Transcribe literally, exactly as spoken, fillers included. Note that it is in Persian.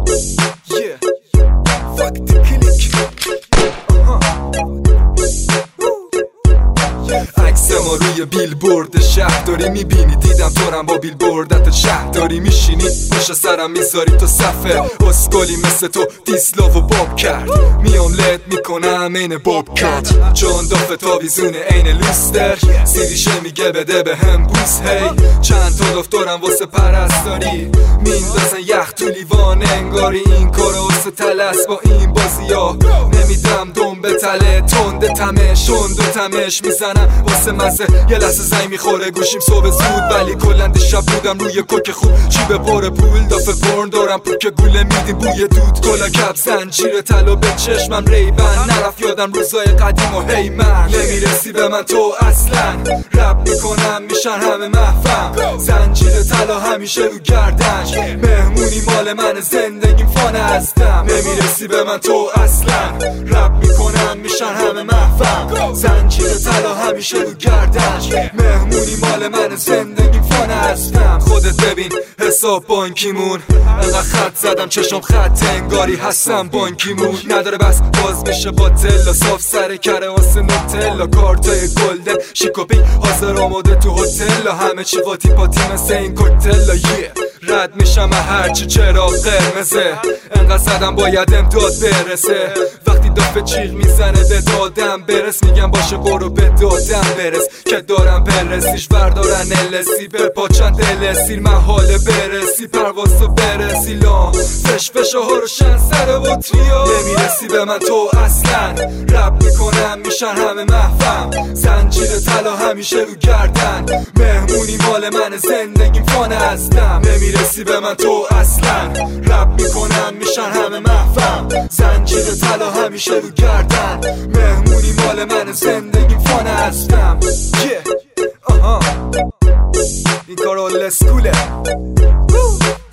Yeah, fuck the click. عکس ما روی بیلبورد شهرداری میبینی، دیدم تورم با بیلبوردت شهرداری میشینی، پشت سرم میذاری تو صفه اسکالی مثل تو دیسلاو و باب کرد، میام لد میکنم این باب کرد، چون دافه تاویزونه این لوستر، سیدیشه میگه بده به هم بوس. هی چند تا دفترم واسه پرستاری، میندازن یخ تو لیوان انگاری، این کارو واسه تلس با این بازی ها، نمیدم دم به تله تنده تمش شند و تمش میزنم واسه مزه، یه لحظه زنگ میخوره گوشیم صبح زود، ولی کلند شب بودم روی کوک خوب، چی به پر پول دافه پرن دارم پوک گوله میدیم بوی دود، کلا کپ زنجیر طلا به چشمم ریبن، نرفت یادم روزای قدیم و هی من نمیرسی به من تو اصلا، رب میکنم میشن همه محفم، زنجیر طلا همیشه رو گردنش، مهمونی مال من زندگیم فانه هستم، نمیرسی به من تو اصلا، رب میکنم میشن همه محفم، زنجیر طلا همیشه رو گردنش، مهمونی مال من زندگیم فانه هستم. خودت ببین حساب بانکیمون، انقدر خط زدم چشم خط انگاری هستم بانکیمون، نداره بس باز میشه با تلا، صاف سر کره واسه نوتلا، کارتای گلدن شیکوپی حاضر آماده تو هتل، همه چی قاطی پاتی مثل این کوکتلا، یه رد میشم هرچی چرا قرمزه، انقدر زدم باید امداد برسه، وقتی دافه چیغ میزنه به دادم برس، میگم باشه برو به دادم برس، که دارم برسیش بردارن السی، به پاچن دلسیر محاله برسی، پروازو برسی لام فش فشه ها رو شن سر بطریا، نمیرسی به من تو اصلا، رب میکنم میشن همه محفم، زنجیر طلا همیشه رو گردن، مهمونی مال من زندگیم فانه هستم، نمیرسی به من تو اصلا، رب میکنم میشن همه محفم، زنجیر طلا همیشه رو گردن، مهمونی مال من زندگیم فانه هستم. yeah. آها این کار اول اسکوله.